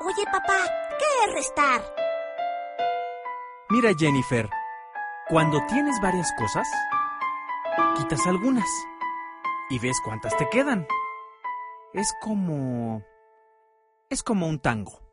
Oye, papá, ¿qué es restar? Mira, Jennifer, cuando tienes varias cosas, quitas algunas y ves cuántas te quedan. Es como un tango.